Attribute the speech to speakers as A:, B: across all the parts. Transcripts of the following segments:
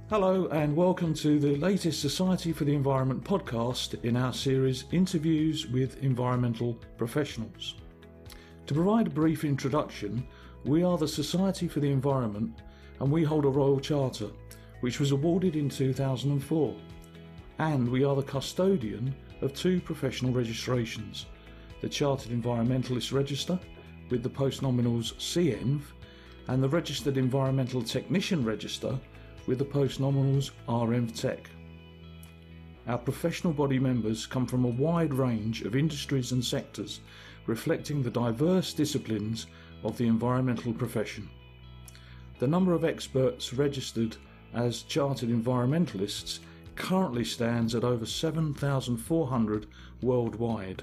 A: Hello and welcome to the latest Society for the Environment podcast in our series Interviews with Environmental Professionals. To provide a brief introduction, we are the Society for the Environment and we hold a Royal Charter which was awarded in 2004, and we are the custodian of two professional registrations, the Chartered Environmentalist Register with the postnominals CENV and the Registered Environmental Technician Register with the postnominals REnvTech. Our professional body members come from a wide range of industries and sectors, reflecting the diverse disciplines of the environmental profession. The number of experts registered as chartered environmentalists currently stands at over 7,400 worldwide.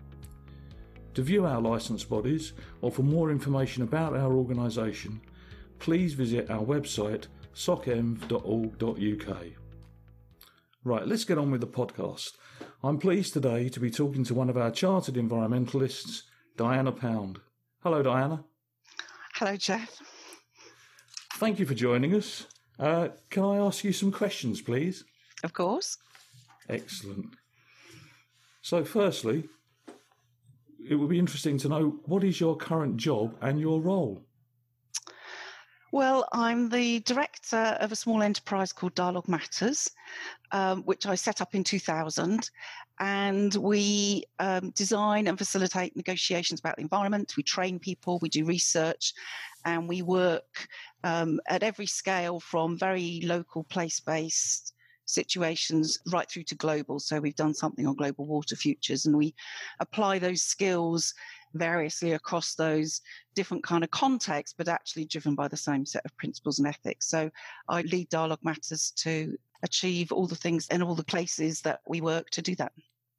A: To view our licensed bodies or for more information about our organisation, please visit our website socenv.org.uk. Right, let's get on with the podcast. I'm pleased today to be talking to one of our chartered environmentalists, Diana Pound. Hello, Diana.
B: Hello, Jeff.
A: Thank you for joining us. Can I ask you some questions, please?
B: Of course.
A: Excellent. So, firstly, it would be interesting to know, what is your current job and your role?
B: Well, I'm the director of a small enterprise called Dialogue Matters, which I set up in 2000. And we design and facilitate negotiations about the environment. We train people, we do research, and we work at every scale from very local, place-based situations right through to global. So we've done something on global water futures, and we apply those skills variously across those different kind of contexts, but actually driven by the same set of principles and ethics. So I lead Dialogue Matters to achieve all the things in all the places that we work to do that.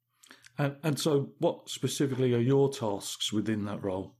A: And so what specifically are your tasks within that role?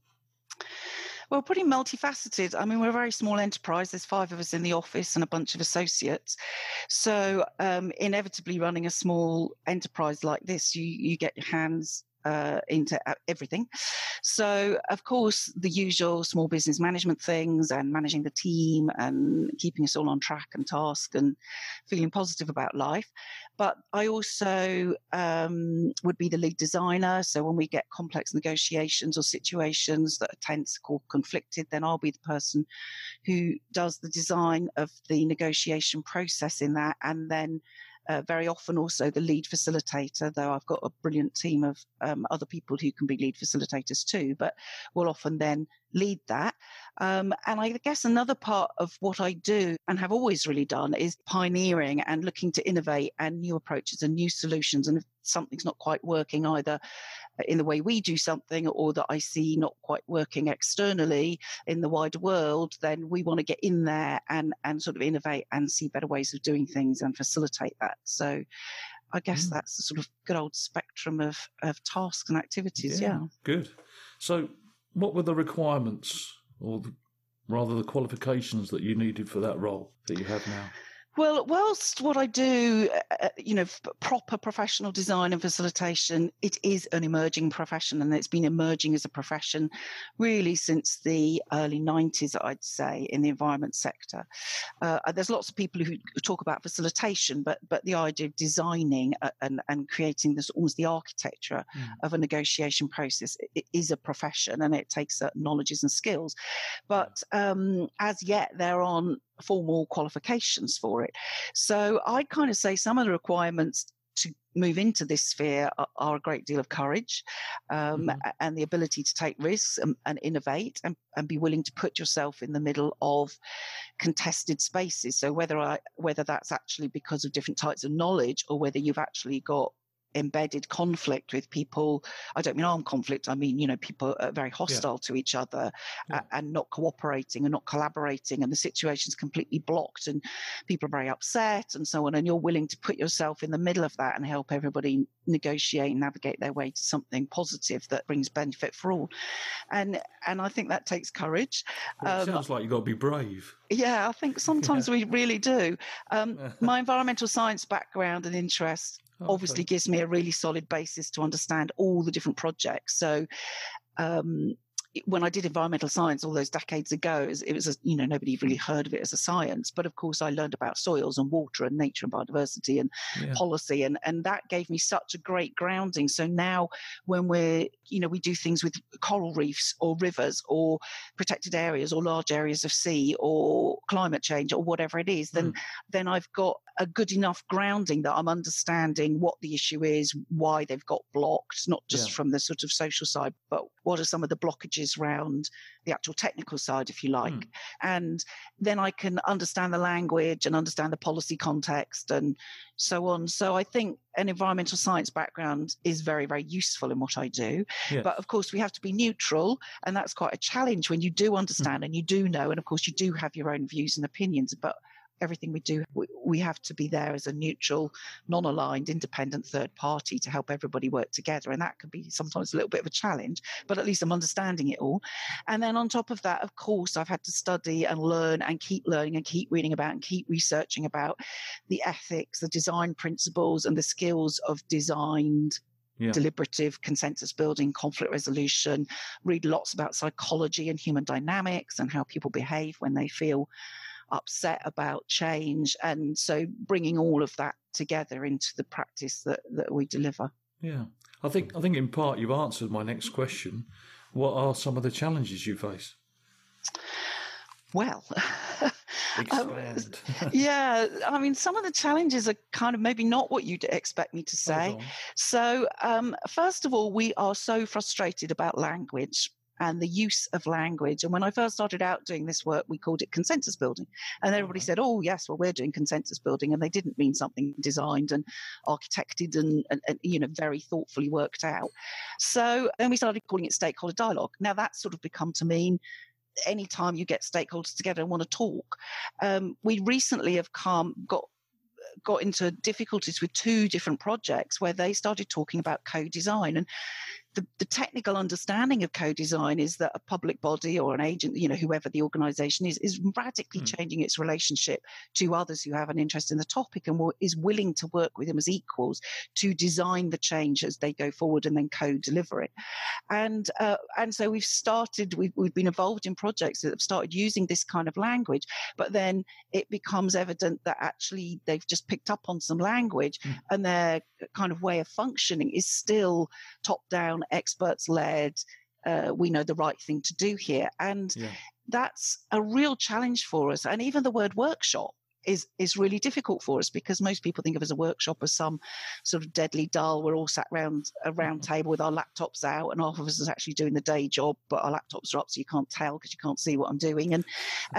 B: Well, pretty multifaceted. I mean, we're a very small enterprise. There's 5 of us in the office and a bunch of associates. So inevitably running a small enterprise like this, you get your hands into everything. So, of course, the usual small business management things and managing the team and keeping us all on track and task and feeling positive about life. But I also would be the lead designer. So when we get complex negotiations or situations that are tense or conflicted, then I'll be the person who does the design of the negotiation process in that, and then very often also the lead facilitator, though I've got a brilliant team of other people who can be lead facilitators too, but will often then lead that. And I guess another part of what I do and have always really done is pioneering and looking to innovate and new approaches and new solutions. And if something's not quite working either in the way we do something or that I see not quite working externally in the wider world, then we want to get in there and sort of innovate and see better ways of doing things and facilitate that. So I guess that's the sort of good old spectrum of tasks and activities. Yeah.
A: Good. So what were the requirements or rather the qualifications that you needed for that role that you have now?
B: Well, whilst what I do, proper professional design and facilitation, it is an emerging profession, and it's been emerging as a profession really since the early 90s, I'd say, in the environment sector. There's lots of people who talk about facilitation, but the idea of designing and creating this almost the architecture of a negotiation process, it is a profession, and it takes certain knowledges and skills. But as yet, there aren't formal qualifications for it. So I'd kind of say some of the requirements to move into this sphere are a great deal of courage and the ability to take risks and innovate and be willing to put yourself in the middle of contested spaces. So whether that's actually because of different types of knowledge or whether you've actually got embedded conflict with people. I don't mean armed conflict. I mean, people are very hostile to each other and not cooperating and not collaborating, and the situation's completely blocked and people are very upset and so on. And you're willing to put yourself in the middle of that and help everybody negotiate and navigate their way to something positive that brings benefit for all. And I think that takes courage.
A: Well, it sounds like you've got to be brave.
B: Yeah, I think sometimes we really do. My environmental science background and interest obviously gives me a really solid basis to understand all the different projects. So, when I did environmental science all those decades ago, it was nobody really heard of it as a science. But of course, I learned about soils and water and nature and biodiversity and policy, and that gave me such a great grounding. So now, when we do things with coral reefs or rivers or protected areas or large areas of sea or climate change or whatever it is, then I've got a good enough grounding that I'm understanding what the issue is, why they've got blocked, not just from the sort of social side, but what are some of the blockages around the actual technical side, if you like. And then I can understand the language and understand the policy context and so on. So I think an environmental science background is very, very useful in what I do. Yes. But of course, we have to be neutral. And that's quite a challenge when you do understand and you do know. And of course, you do have your own views and opinions. But everything we do, we have to be there as a neutral, non-aligned, independent third party to help everybody work together. And that can be sometimes a little bit of a challenge, but at least I'm understanding it all. And then on top of that, of course, I've had to study and learn and keep learning and keep reading about and keep researching about the ethics, the design principles and the skills of designed deliberative consensus building, conflict resolution, read lots about psychology and human dynamics and how people behave when they feel upset about change. And so bringing all of that together into the practice that we deliver.
A: Yeah. I think in part you've answered my next question. What are some of the challenges you face?
B: Well,
A: expand.
B: I mean, some of the challenges are kind of maybe not what you'd expect me to say. So first of all, we are so frustrated about language and the use of language. And when I first started out doing this work, we called it consensus building. And everybody said, oh, yes, well, we're doing consensus building. And they didn't mean something designed and architected and very thoughtfully worked out. So then we started calling it stakeholder dialogue. Now that's sort of become to mean anytime you get stakeholders together and want to talk. We recently have got into difficulties with 2 different projects where they started talking about co-design. And the technical understanding of co-design is that a public body or an agent, whoever the organization is radically changing its relationship to others who have an interest in the topic and is willing to work with them as equals to design the change as they go forward and then co-deliver it. And so we've been involved in projects that have started using this kind of language, but then it becomes evident that actually they've just picked up on some language and their kind of way of functioning is still top-down, experts-led, we know the right thing to do here. And that's a real challenge for us. And even the word workshop is really difficult for us because most people think of as a workshop as some sort of deadly dull. We're all sat around a round table with our laptops out and half of us is actually doing the day job, but our laptops are up so you can't tell because you can't see what I'm doing. And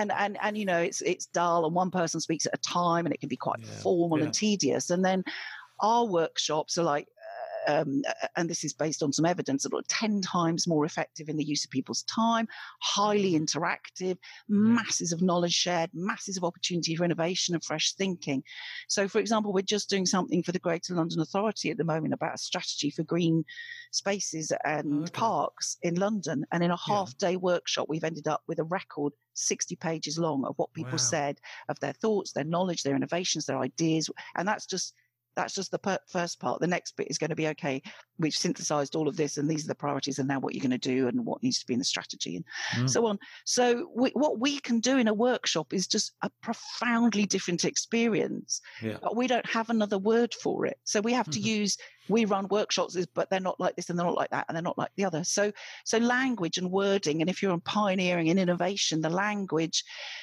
B: it's dull and one person speaks at a time and it can be quite formal and tedious. And then our workshops are like, and this is based on some evidence, that are 10 times more effective in the use of people's time, highly interactive, masses of knowledge shared, masses of opportunity for innovation and fresh thinking. So, for example, we're just doing something for the Greater London Authority at the moment about a strategy for green spaces and parks in London. And in a half-day workshop, we've ended up with a record 60 pages long of what people said, of their thoughts, their knowledge, their innovations, their ideas. And that's just the first part. The next bit is going to be, okay, we've synthesized all of this and these are the priorities and now what you're going to do and what needs to be in the strategy and so on. So what we can do in a workshop is just a profoundly different experience. But we don't have another word for it. So we have to we run workshops, but they're not like this and they're not like that and they're not like the other. So language and wording, and if you're pioneering in innovation, the language,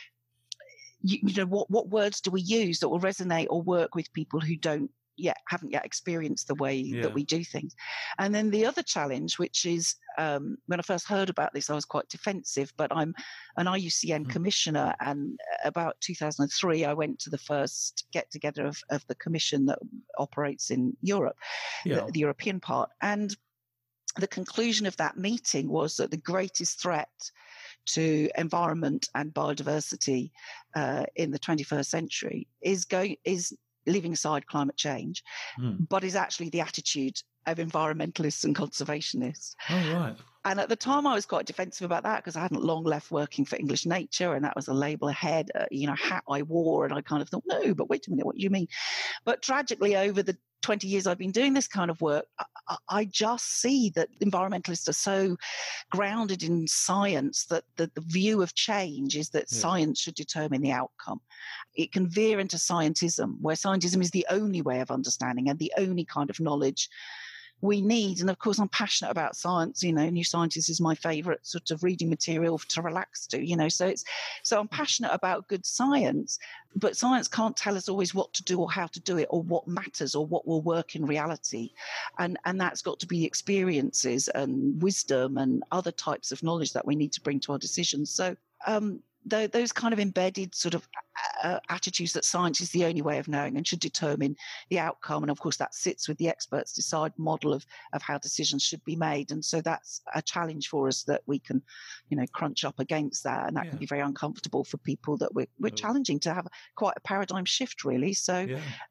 B: what words do we use that will resonate or work with people who haven't yet experienced the way that we do things. And then the other challenge, which is when I first heard about this, I was quite defensive, but I'm an IUCN commissioner, and about 2003 I went to the first get-together of the commission that operates in Europe, the European part. And the conclusion of that meeting was that the greatest threat to environment and biodiversity in the 21st century is leaving aside climate change, but is actually the attitude of environmentalists and conservationists.
A: Oh, right.
B: And at the time I was quite defensive about that because I hadn't long left working for English Nature, and that was a label ahead, hat I wore, and I kind of thought, no, but wait a minute, what do you mean? But tragically, over the 20 years I've been doing this kind of work, I just see that environmentalists are so grounded in science that the view of change is that science should determine the outcome. It can veer into scientism, where scientism is the only way of understanding and the only kind of knowledge we need. And of course, I'm passionate about science. New Scientist is my favorite sort of reading material to relax to, so I'm passionate about good science, but science can't tell us always what to do or how to do it or what matters or what will work in reality. And that's got to be experiences and wisdom and other types of knowledge that we need to bring to our decisions. So, those kind of embedded sort of attitudes that science is the only way of knowing and should determine the outcome. And of course, that sits with the experts decide model of how decisions should be made. And so that's a challenge for us that we can, crunch up against that. And that can be very uncomfortable for people that we're challenging to have quite a paradigm shift, really. So,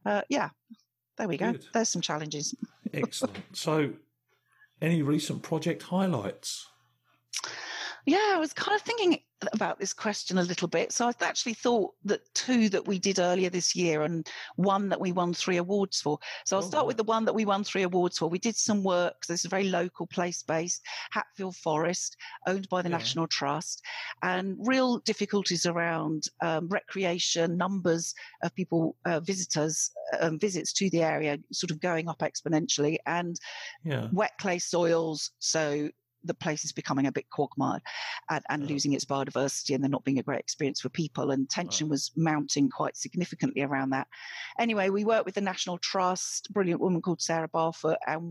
B: there we go.
A: Good.
B: There's some challenges.
A: Excellent. So, any recent project highlights?
B: Yeah, I was kind of thinking about this question a little bit. So I actually thought that 2 that we did earlier this year and 1 that we won 3 awards for. So I'll start with the one that we won 3 awards for. We did some work. So this is a very local, place-based, Hatfield Forest, owned by the National Trust, and real difficulties around recreation, numbers of people, visitors, visits to the area sort of going up exponentially, and wet clay soils. So the place is becoming a bit quagmired and losing its biodiversity, and there not being a great experience for people. And tension was mounting quite significantly around that. Anyway, we worked with the National Trust, a brilliant woman called Sarah Barfoot, and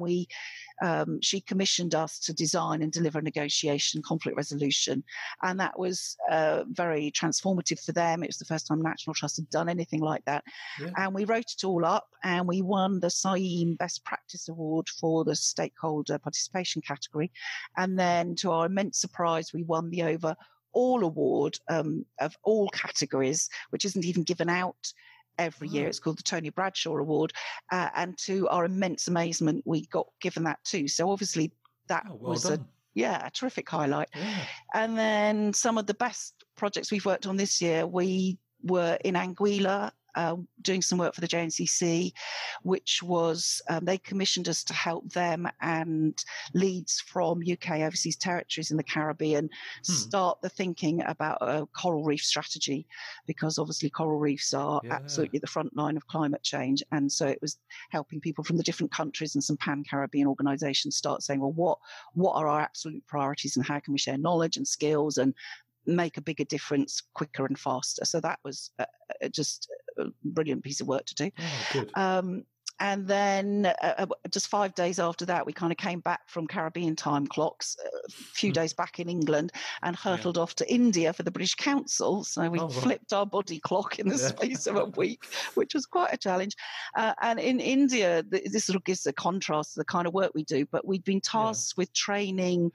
B: she commissioned us to design and deliver a negotiation conflict resolution. And that was very transformative for them. It was the first time National Trust had done anything like that. Yeah. And we wrote it all up, and we won the SAIEM Best Practice Award for the stakeholder participation category. And then, to our immense surprise, we won the Overall Award of all categories, which isn't even given out every year. It's called the Tony Bradshaw Award. And to our immense amazement, we got given that too. So obviously that was a terrific highlight. Yeah. And then some of the best projects we've worked on this year, we were in Anguilla, doing some work for the JNCC, which was, they commissioned us to help them and leads from UK overseas territories in the Caribbean start the thinking about a coral reef strategy, because obviously coral reefs are absolutely the front line of climate change. And so it was helping people from the different countries and some pan-Caribbean organizations start saying, well, what are our absolute priorities and how can we share knowledge and skills and make a bigger difference quicker and faster. So that was just a brilliant piece of work to do.
A: Oh, good.
B: And then just 5 days after that, we kind of came back from Caribbean time clocks, a few days back in England, and hurtled off to India for the British Council. So we flipped our body clock in the space of a week, which was quite a challenge. And in India, this sort of gives a contrast to the kind of work we do, but we'd been tasked with training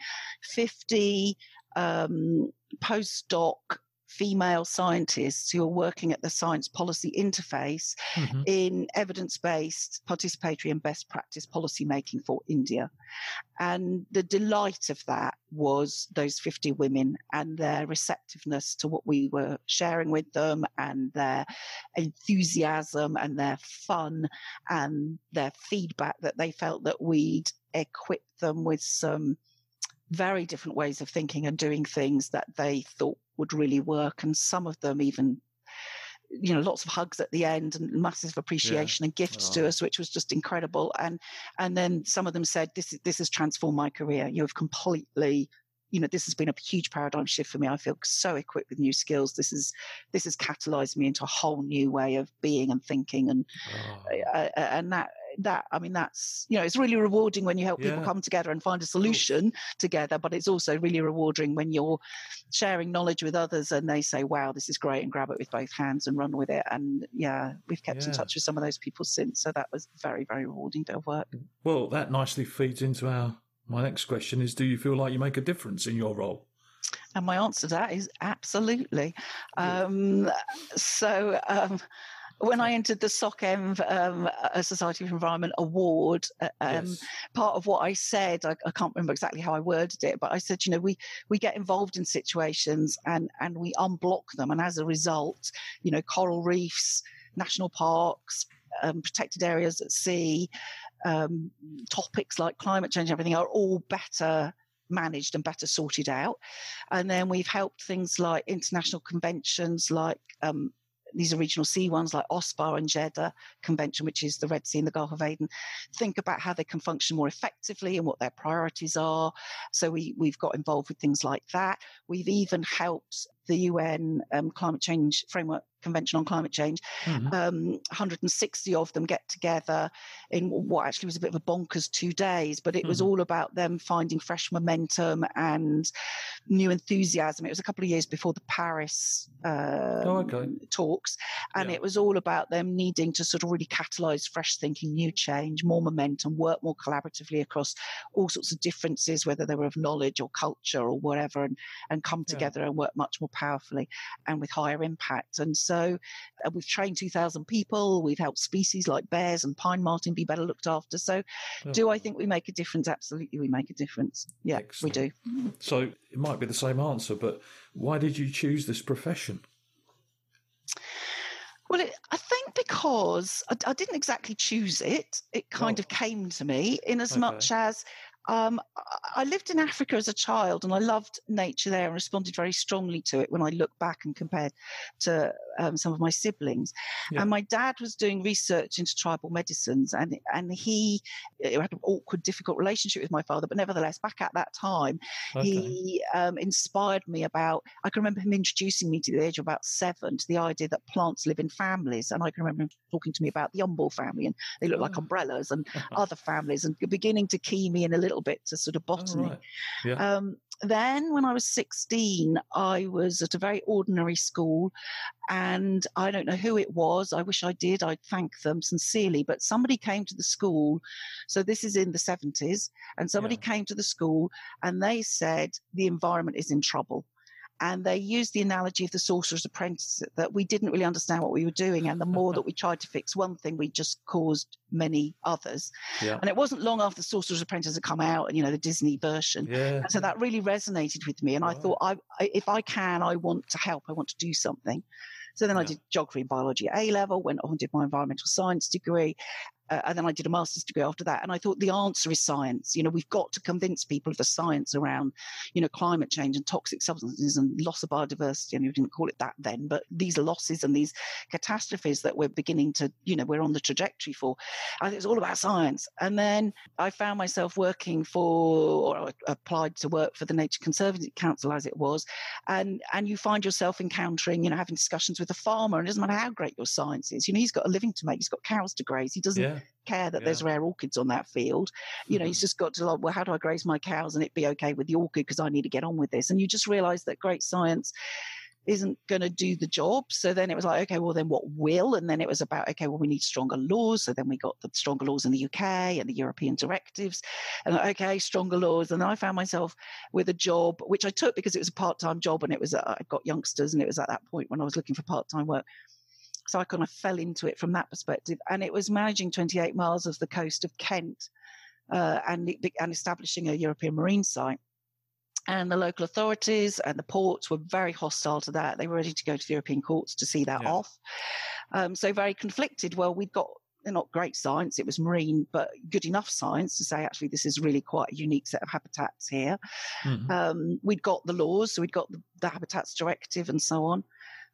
B: 50 postdoc female scientists who are working at the science policy interface in evidence-based, participatory and best practice policy making for India. And the delight of that was those 50 women and their receptiveness to what we were sharing with them, and their enthusiasm and their fun and their feedback, that they felt that we'd equipped them with some very different ways of thinking and doing things that they thought would really work. And some of them even, lots of hugs at the end and massive appreciation and gifts to us, which was just incredible. And then some of them said, this has transformed my career. You have completely, this has been a huge paradigm shift for me. I feel so equipped with new skills. This has catalyzed me into a whole new way of being and thinking. And that's, it's really rewarding when you help people come together and find a solution together, but it's also really rewarding when you're sharing knowledge with others and they say, wow, this is great, and grab it with both hands and run with it. And we've kept in touch with some of those people since. So that was very, very rewarding bit of work.
A: Well, that nicely feeds into my next question is, do you feel like you make a difference in your role?
B: And my answer to that is absolutely. When I entered the SOCENV Society for Environment Award, part of what I said, I can't remember exactly how I worded it, but I said, we get involved in situations and we unblock them. And as a result, coral reefs national parks, protected areas at sea, topics like climate change and everything are all better managed and better sorted out. And then we've helped things like international conventions like these are regional sea ones like OSPAR and Jeddah Convention, which is the Red Sea and the Gulf of Aden, think about how they can function more effectively and what their priorities are. So we've got involved with things like that. We've even helped the UN Climate Change Framework Convention on Climate Change. 160 of them get together in what actually was a bit of a bonkers 2 days, but it was all about them finding fresh momentum and new enthusiasm. It was a couple of years before the Paris talks, and it was all about them needing to sort of really catalyse fresh thinking, new change, more momentum, work more collaboratively across all sorts of differences, whether they were of knowledge or culture or whatever, and come together and work much more powerfully and with higher impact. And so we've trained 2,000 people. We've helped species like bears and pine marten be better looked after. So do I think we make a difference? Absolutely, we make a difference. Yeah, excellent. We do.
A: So it might be the same answer, but why did you choose this profession?
B: Well, I think because I didn't exactly choose it. It kind of came to me in as much as I lived in Africa as a child and I loved nature there and responded very strongly to it when I look back and compared to some of my siblings. Yeah. And my dad was doing research into tribal medicines and he had an awkward, difficult relationship with my father. But nevertheless, back at that time, he inspired me about, I can remember him introducing me to the age of about 7 to the idea that plants live in families. And I can remember him talking to me about the umbel family and they look like umbrellas and other families and beginning to key me in a little bit to sort of botany. Then when I was 16, I was at a very ordinary school and I don't know who it was. I wish I did. I'd thank them sincerely. But somebody came to the school. So this is in the 70s. And somebody came to the school and they said the environment is in trouble. And they used the analogy of the Sorcerer's Apprentice, that we didn't really understand what we were doing. And the more that we tried to fix one thing, we just caused many others. Yeah. And it wasn't long after the Sorcerer's Apprentice had come out, and, you know, the Disney version. Yeah. And so that really resonated with me. And I thought, if I can, I want to help. I want to do something. So then I did geography and biology at A-level, went on and did my environmental science degree. And then I did a master's degree after that. And I thought the answer is science. You know, we've got to convince people of the science around, you know, climate change and toxic substances and loss of biodiversity. I mean, we didn't call it that then, but these losses and these catastrophes that we're beginning to, you know, we're on the trajectory for. I think it's all about science. And then I found myself working for, or I applied to work for the Nature Conservancy Council as it was. And you find yourself encountering, you know, having discussions with a farmer. And it doesn't matter how great your science is. You know, he's got a living to make. He's got cows to graze. He doesn't care that there's rare orchids on that field. You know, he's just got to like, well, how do I graze my cows and it be okay with the orchid because I need to get on with this? And you just realize that great science isn't going to do the job. So then it was like, okay, well then what will? And then it was about, okay, well we need stronger laws. So then we got the stronger laws in the UK and the European directives and okay, stronger laws. And then I found myself with a job, which I took because it was a part-time job and it was, I got youngsters and it was at that point when I was looking for part-time work. So I kind of fell into it from that perspective. And it was managing 28 miles of the coast of Kent and establishing a European marine site. And the local authorities and the ports were very hostile to that. They were ready to go to the European courts to see that off. So very conflicted. Well, we'd got not great science. It was marine, but good enough science to say, actually, this is really quite a unique set of habitats here. Mm-hmm. We'd got the laws. So we'd got the Habitats Directive and so on.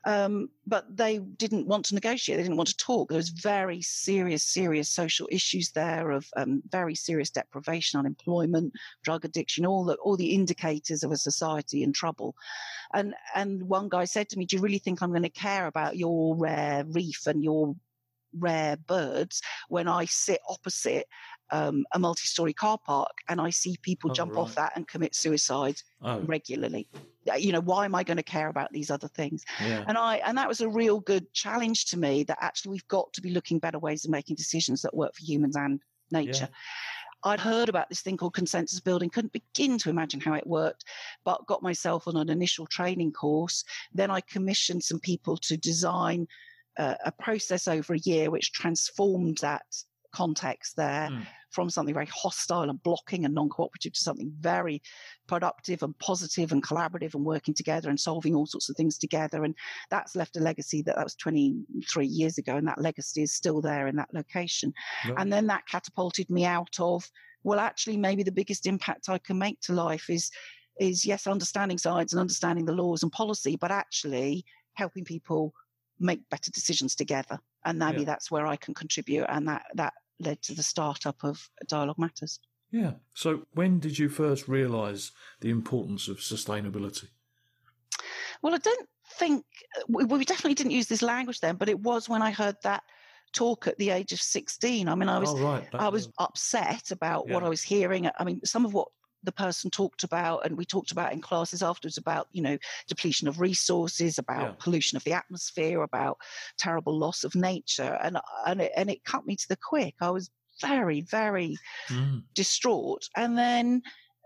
B: But they didn't want to negotiate. They didn't want to talk. There was very serious social issues there of very serious deprivation, unemployment, drug addiction, all the indicators of a society in trouble. And one guy said to me, do you really think I'm going to care about your rare reef and your rare birds when I sit opposite a multi-story car park and I see people jump off that and commit suicide regularly? You know, why am I going to care about these other things? And that was a real good challenge to me, that actually we've got to be looking better ways of making decisions that work for humans and nature. I'd heard about this thing called consensus building, couldn't begin to imagine how it worked, but got myself on an initial training course. Then I commissioned some people to design a process over a year which transformed that context there from something very hostile and blocking and non-cooperative to something very productive and positive and collaborative and working together and solving all sorts of things together. And that's left a legacy that was 23 years ago, and that legacy is still there in that location. Right. And then that catapulted me out of, well, actually, maybe the biggest impact I can make to life is yes, understanding science and understanding the laws and policy, but actually helping people make better decisions together. And maybe that's where I can contribute. And that led to the startup of Dialogue Matters.
A: Yeah. So when did you first realise the importance of sustainability?
B: Well, I don't think, we definitely didn't use this language then, but it was when I heard that talk at the age of 16. I mean, I was upset about what I was hearing. I mean, some of what the person talked about, and we talked about in classes afterwards, about, depletion of resources, about pollution of the atmosphere, about terrible loss of nature, and it cut me to the quick. I was very, very distraught, and then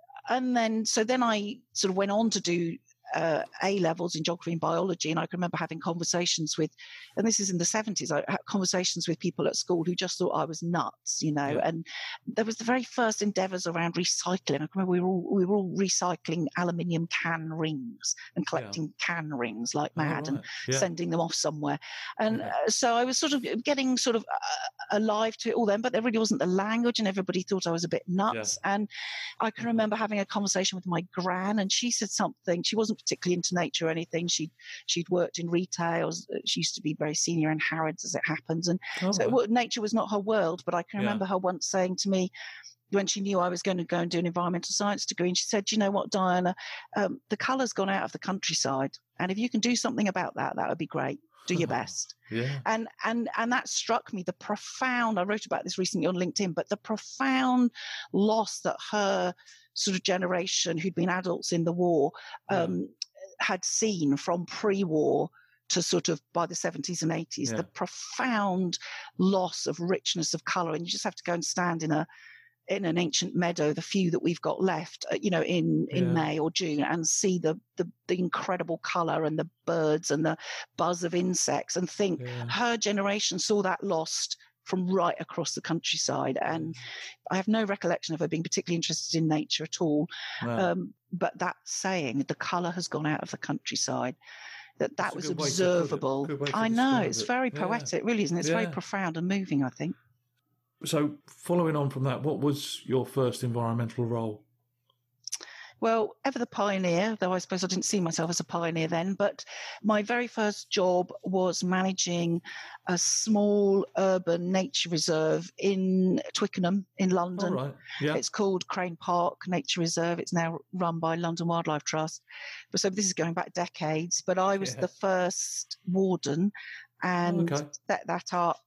B: so then I sort of went on to do A levels in geography and biology, and I can remember having conversations with, and this is in the 70s, I had conversations with people at school who just thought I was nuts, and there was the very first endeavours around recycling. I can remember we were all recycling aluminium can rings and collecting can rings like mad and sending them off somewhere. And so I was sort of getting sort of alive to it all then, but there really wasn't the language, and everybody thought I was a bit nuts. And I can remember having a conversation with my gran, and she said something. She wasn't particularly into nature or anything. She'd worked in retail. She used to be very senior in Harrods, as it happens, and nature was not her world. But I can remember her once saying to me, when she knew I was going to go and do an environmental science degree, and she said, "You know what, Diana, the colour's gone out of the countryside, and if you can do something about that, that would be great. Do your best." And that struck me, the profound, I wrote about this recently on LinkedIn, but the profound loss that her sort of generation, who'd been adults in the war, had seen from pre-war to sort of by the 70s and 80s, the profound loss of richness of colour. And you just have to go and stand in an ancient meadow, the few that we've got left, in May or June, and see the incredible colour and the birds and the buzz of insects, and think her generation saw that lost from right across the countryside. And I have no recollection of her being particularly interested in nature at all. But that saying, the colour has gone out of the countryside, that was observable. I know, it's very poetic, really, isn't it? It's very profound and moving, I think.
A: So following on from that, what was your first environmental role?
B: Well, ever the pioneer, though I suppose I didn't see myself as a pioneer then, but my very first job was managing a small urban nature reserve in Twickenham in London.
A: All right. Yeah.
B: It's called Crane Park Nature Reserve. It's now run by London Wildlife Trust. So this is going back decades, but I was the first warden and set that up,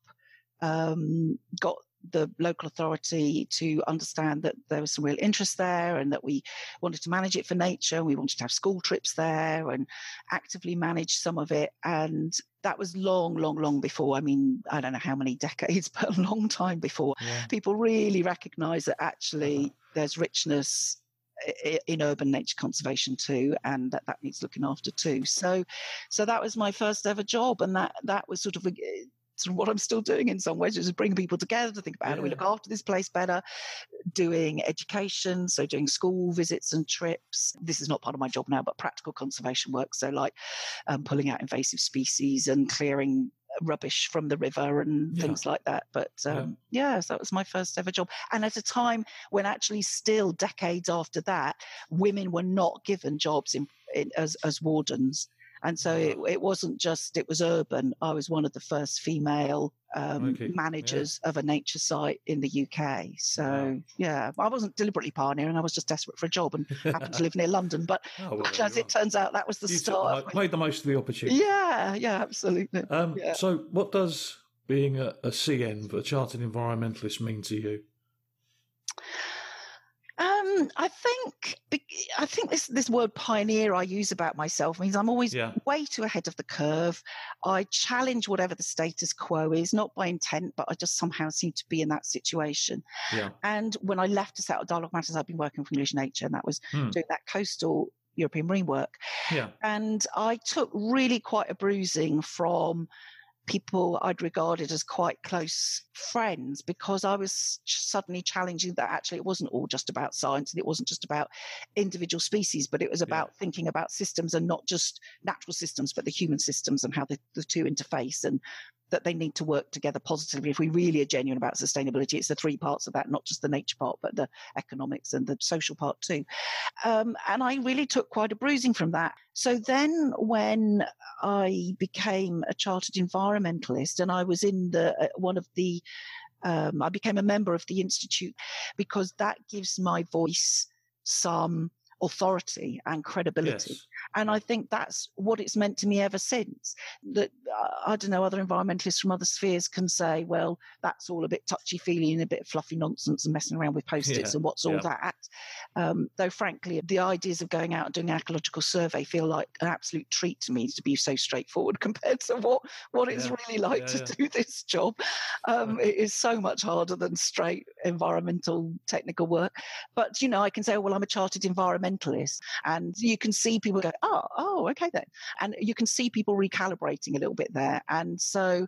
B: got the local authority to understand that there was some real interest there, and that we wanted to manage it for nature. We wanted to have school trips there and actively manage some of it. And that was long, long, long before, I mean, I don't know how many decades, but a long time before people really recognise that actually there's richness in urban nature conservation too, and that needs looking after too. So that was my first ever job, and that was sort of what I'm still doing in some ways, is bringing people together to think about how do we look after this place better, doing education, so doing school visits and trips. This is not part of my job now, but practical conservation work, so like pulling out invasive species and clearing rubbish from the river and things like that. But so that was my first ever job, and at a time when actually still decades after that, women were not given jobs as wardens. And so it wasn't just, it was urban. I was one of the first female managers of a nature site in the UK. So, I wasn't deliberately pioneering. I was just desperate for a job and happened to live near London. But as it turns out, that was the start.
A: Made the most of the opportunity.
B: Yeah, absolutely.
A: So what does being a CN, a Chartered Environmentalist, mean to you?
B: I think this word pioneer I use about myself means I'm always way too ahead of the curve. I challenge whatever the status quo is, not by intent, but I just somehow seem to be in that situation. Yeah. And when I left to set up Dialogue Matters, I've been working for English Nature, and that was doing that coastal European marine work. Yeah. And I took really quite a bruising from people I'd regarded as quite close friends, because I was suddenly challenging that actually it wasn't all just about science and it wasn't just about individual species, but it was about thinking about systems, and not just natural systems, but the human systems and how the two interface, and that they need to work together positively. If we really are genuine about sustainability, it's the three parts of that, not just the nature part, but the economics and the social part too. And I really took quite a bruising from that. So then when I became a chartered environmentalist, and I was in I became a member of the Institute, because that gives my voice some authority and credibility.
A: Yes.
B: And I think that's what it's meant to me ever since. That, I don't know, other environmentalists from other spheres can say, well, that's all a bit touchy-feely and a bit fluffy nonsense and messing around with Post-its and what's all that. Though, frankly, the ideas of going out and doing an ecological survey feel like an absolute treat to me, to be so straightforward compared to what it's really like to do this job. It is so much harder than straight environmental technical work. But, you know, I can say, well, I'm a chartered environmentalist, and you can see people go, oh, okay then. And you can see people recalibrating a little bit there. And so,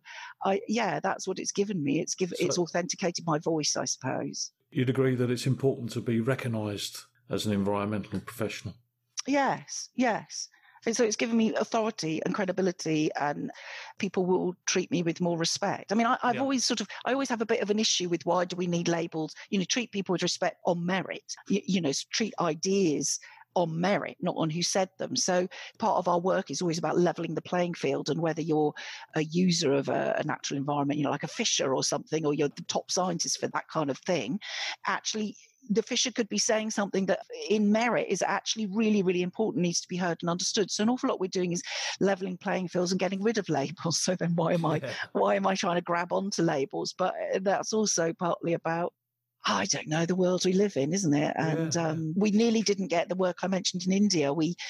B: that's what it's given me. It's authenticated my voice, I suppose.
A: You'd agree that it's important to be recognised as an environmental professional?
B: Yes. And so it's given me authority and credibility, and people will treat me with more respect. I mean, I always have a bit of an issue with, why do we need labels? You know, treat people with respect on merit. You know, treat ideas on merit, not on who said them. So part of our work is always about leveling the playing field, and whether you're a user of a natural environment, you know, like a fisher or something, or you're the top scientist for that kind of thing, actually the fisher could be saying something that in merit is actually really, really important, needs to be heard and understood. So an awful lot we're doing is leveling playing fields and getting rid of labels. So then why am I trying to grab onto labels? But that's also partly about, I don't know, the world we live in, isn't it? And we nearly didn't get the work I mentioned in India.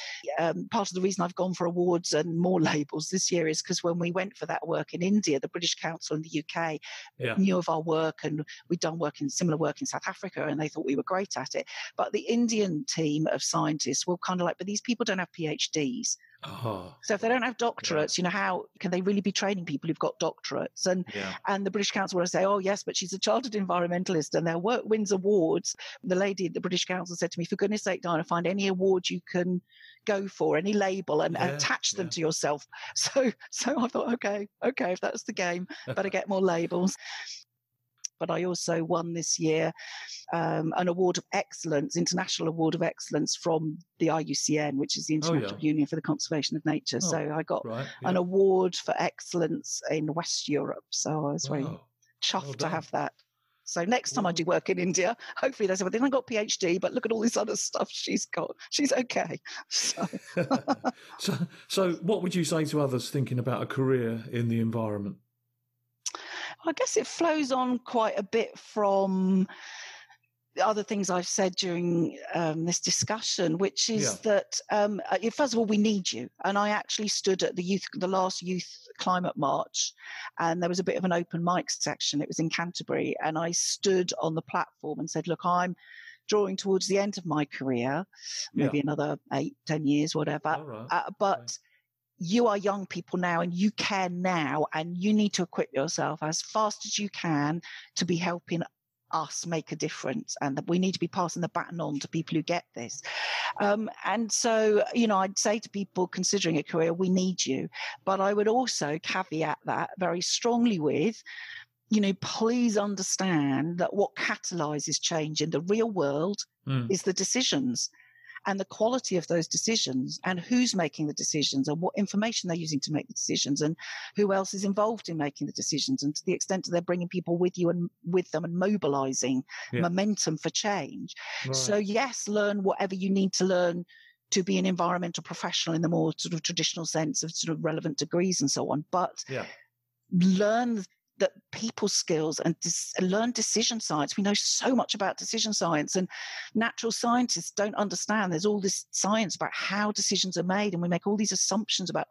B: Part of the reason I've gone for awards and more labels this year is because when we went for that work in India, the British Council in the UK knew of our work, and we'd done similar work in South Africa, and they thought we were great at it. But the Indian team of scientists were kind of like, but these people don't have PhDs. So if they don't have doctorates, you know, how can they really be training people who've got doctorates? And the British Council will say, oh, yes, but she's a chartered environmentalist and their work wins awards. The lady at the British Council said to me, for goodness sake, Diana, find any award you can go for, any label, and attach them to yourself. So I thought, okay, if that's the game, better get more labels. But I also won this year an award of excellence, international award of excellence from the IUCN, which is the International Union for the Conservation of Nature. So I got an award for excellence in West Europe. So I was very chuffed to have that. So next time I do work in India, hopefully they say, well, they haven't got a PhD, but look at all this other stuff she's got. She's okay.
A: So what would you say to others thinking about a career in the environment?
B: I guess it flows on quite a bit from the other things I've said during this discussion, which is that, first of all, we need you. And I actually stood at the last youth climate march, and there was a bit of an open mic section. It was in Canterbury, and I stood on the platform and said, look, I'm drawing towards the end of my career, maybe another 8-10 years, whatever. But you are young people now, and you can now, and you need to equip yourself as fast as you can to be helping us make a difference, and that we need to be passing the baton on to people who get this. And so, you know, I'd say to people considering a career, we need you. But I would also caveat that very strongly with, you know, please understand that what catalyzes change in the real world is the decisions, and the quality of those decisions, and who's making the decisions, and what information they're using to make the decisions, and who else is involved in making the decisions, and to the extent that they're bringing people with you and with them and mobilizing momentum for change. So yes, learn whatever you need to learn to be an environmental professional in the more sort of traditional sense of sort of relevant degrees and so on, but learn that people skills and learn decision science. We know so much about decision science, and natural scientists don't understand there's all this science about how decisions are made, and we make all these assumptions about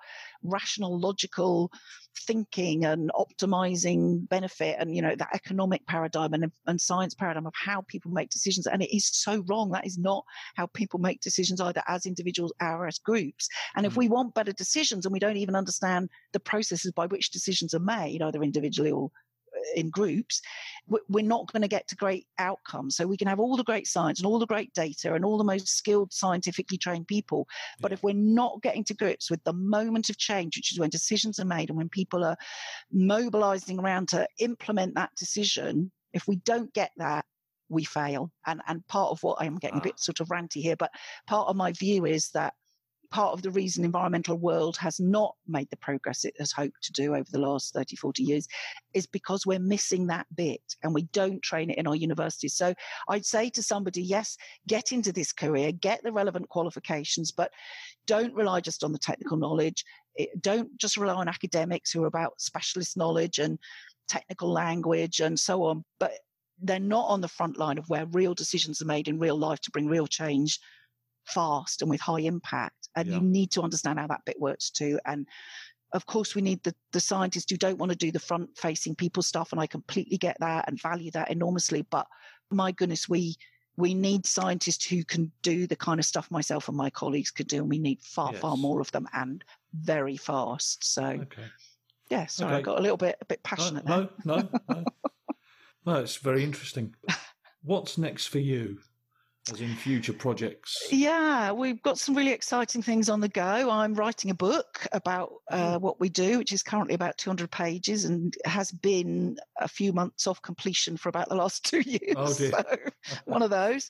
B: rational, logical thinking and optimizing benefit and, that economic paradigm and science paradigm of how people make decisions. And it is so wrong. That is not how people make decisions either as individuals or as groups. And if we want better decisions and we don't even understand the processes by which decisions are made, either individually or in groups, we're not going to get to great outcomes. So we can have all the great science and all the great data and all the most skilled, scientifically trained people. But if we're not getting to grips with the moment of change, which is when decisions are made and when people are mobilizing around to implement that decision, if we don't get that, we fail. And part of what I'm getting a bit sort of ranty here, but part of my view is that part of the reason environmental world has not made the progress it has hoped to do over the last 30, 40 years is because we're missing that bit and we don't train it in our universities. So I'd say to somebody, yes, get into this career, get the relevant qualifications, but don't rely just on the technical knowledge. Don't just rely on academics who are about specialist knowledge and technical language and so on, but they're not on the front line of where real decisions are made in real life to bring real change fast and with high impact. And you need to understand how that bit works too. And of course, we need the scientists who don't want to do the front-facing people stuff. And I completely get that and value that enormously. But my goodness, we need scientists who can do the kind of stuff myself and my colleagues could do. And we need far more of them and very fast. So, sorry, I got a bit passionate there.
A: No. No, it's very interesting. What's next for you? As in future projects?
B: Yeah, we've got some really exciting things on the go. I'm writing a book about what we do, which is currently about 200 pages and has been a few months off completion for about the last 2 years.
A: Oh, dear.
B: So one of those.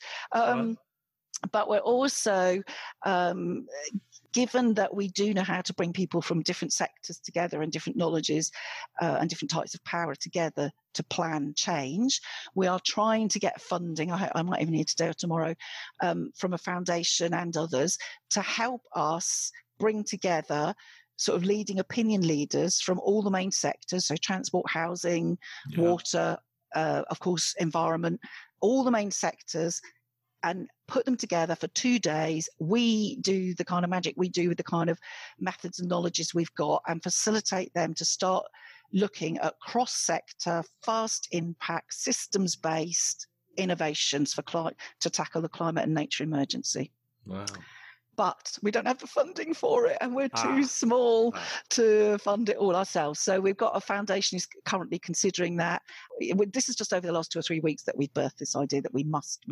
B: But we're also, given that we do know how to bring people from different sectors together and different knowledges and different types of power together to plan change, we are trying to get funding, I might even need today or tomorrow, from a foundation and others to help us bring together sort of leading opinion leaders from all the main sectors, so transport, housing, water, of course, environment, all the main sectors, and put them together for 2 days. We do the kind of magic we do with the kind of methods and knowledges we've got and facilitate them to start looking at cross-sector, fast impact, systems-based innovations to tackle the climate and nature emergency.
A: Wow.
B: But we don't have the funding for it and we're too small to fund it all ourselves. So we've got a foundation who's currently considering that. This is just over the last 2 or 3 weeks that we've birthed this idea that we must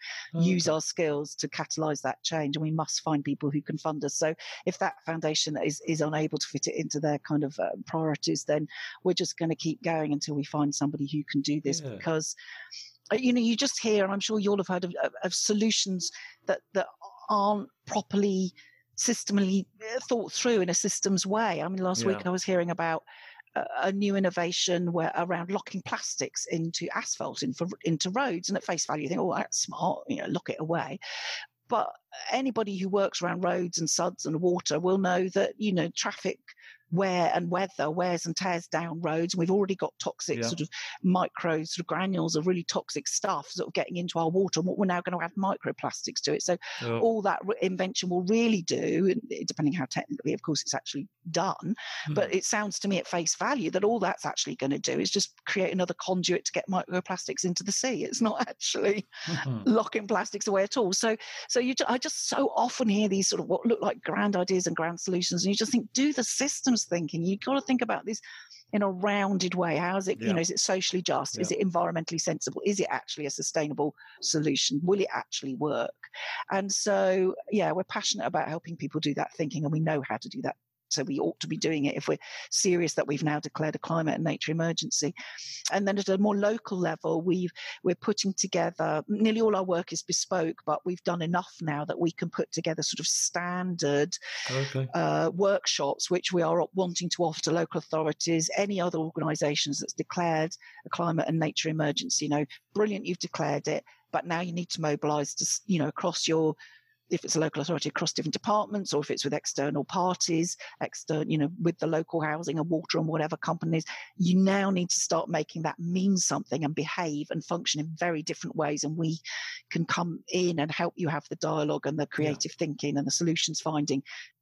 B: use our skills to catalyse that change, and we must find people who can fund us. So if that foundation is unable to fit it into their kind of priorities, then we're just going to keep going until we find somebody who can do this because, you just hear, and I'm sure you all have heard of solutions that aren't properly systemically thought through in a systems way. I mean, last week I was hearing about a new innovation around locking plastics into asphalt, into roads, and at face value you think, oh, that's smart, lock it away. But anybody who works around roads and suds and water will know that, traffic wear and weather wears and tears down roads. And we've already got toxic sort of micro sort of granules of really toxic stuff sort of getting into our water. And what we're now going to add microplastics to it. So all that invention will really do, depending how technically, of course, it's actually done. But it sounds to me at face value that all that's actually going to do is just create another conduit to get microplastics into the sea. It's not actually locking plastics away at all. So I just so often hear these sort of what look like grand ideas and grand solutions. And you just think, do the systems thinking. You've got to think about this in a rounded way. How is it, is it socially just? Is it environmentally sensible? Is it actually a sustainable solution? Will it actually work? And so, we're passionate about helping people do that thinking, and we know how to do that. So we ought to be doing it if we're serious that we've now declared a climate and nature emergency. And then at a more local level, we're putting together, nearly all our work is bespoke, but we've done enough now that we can put together sort of standard workshops, which we are wanting to offer to local authorities, any other organisations that's declared a climate and nature emergency. Brilliant, you've declared it, but now you need to mobilise to, across your, if it's a local authority, across different departments, or if it's with external parties, with the local housing and water and whatever companies, you now need to start making that mean something and behave and function in very different ways. And we can come in and help you have the dialogue and the creative thinking and the solutions finding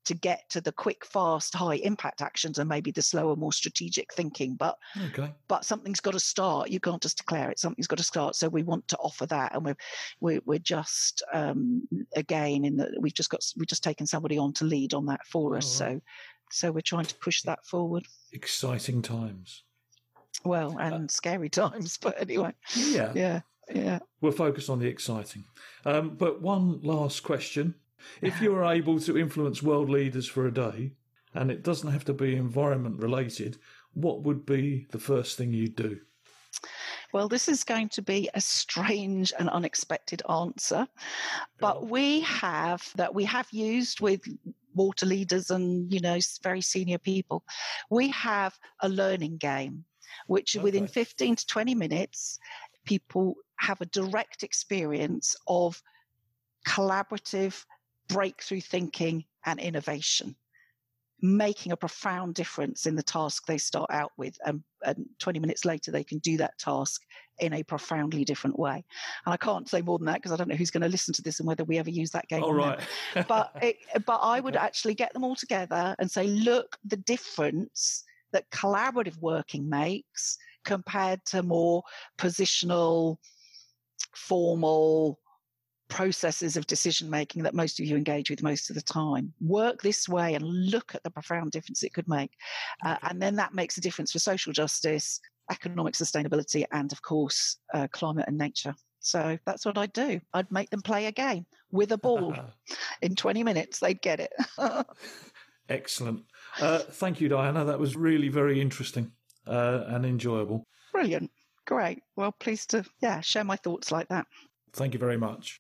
B: to get to the quick, fast, high impact actions and maybe the slower, more strategic thinking. But something's got to start. You can't just declare it. Something's got to start. So we want to offer that, and we're just again we've just taken somebody on to lead on that for us. Right. So we're trying to push that forward.
A: Exciting times.
B: Well, and scary times, but anyway. Yeah.
A: We'll focus on the exciting. But one last question. If you were able to influence world leaders for a day, and it doesn't have to be environment related, what would be the first thing you'd do?
B: Well, this is going to be a strange and unexpected answer, but we have used with water leaders and, very senior people. We have a learning game, which within 15 to 20 minutes, people have a direct experience of collaborative breakthrough thinking and innovation, making a profound difference in the task they start out with. And 20 minutes later, they can do that task in a profoundly different way. And I can't say more than that because I don't know who's going to listen to this and whether we ever use that game.
A: Right.
B: But I would actually get them all together and say, look, the difference that collaborative working makes compared to more positional, formal processes of decision making that most of you engage with most of the time. Work this way and look at the profound difference it could make. And then that makes a difference for social justice, economic sustainability, and of course, climate and nature. So that's what I'd do. I'd make them play a game with a ball. In 20 minutes, they'd get it.
A: Excellent. Thank you, Diana. That was really very interesting and enjoyable.
B: Brilliant. Great. Well, pleased to share my thoughts like that.
A: Thank you very much.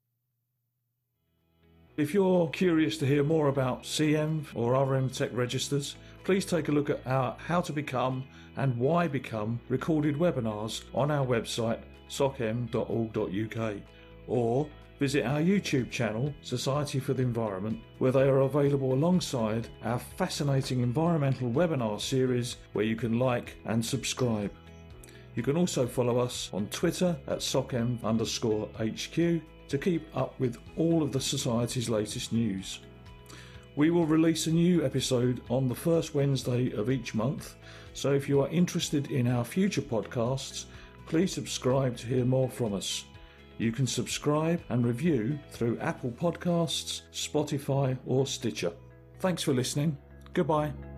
A: If you're curious to hear more about CEnV or other MTech registers, please take a look at our How to Become and Why Become recorded webinars on our website socm.org.uk, or visit our YouTube channel, Society for the Environment, where they are available alongside our fascinating environmental webinar series where you can like and subscribe. You can also follow us on Twitter at SocM_HQ to keep up with all of the Society's latest news. We will release a new episode on the first Wednesday of each month, so if you are interested in our future podcasts, please subscribe to hear more from us. You can subscribe and review through Apple Podcasts, Spotify or Stitcher. Thanks for listening. Goodbye.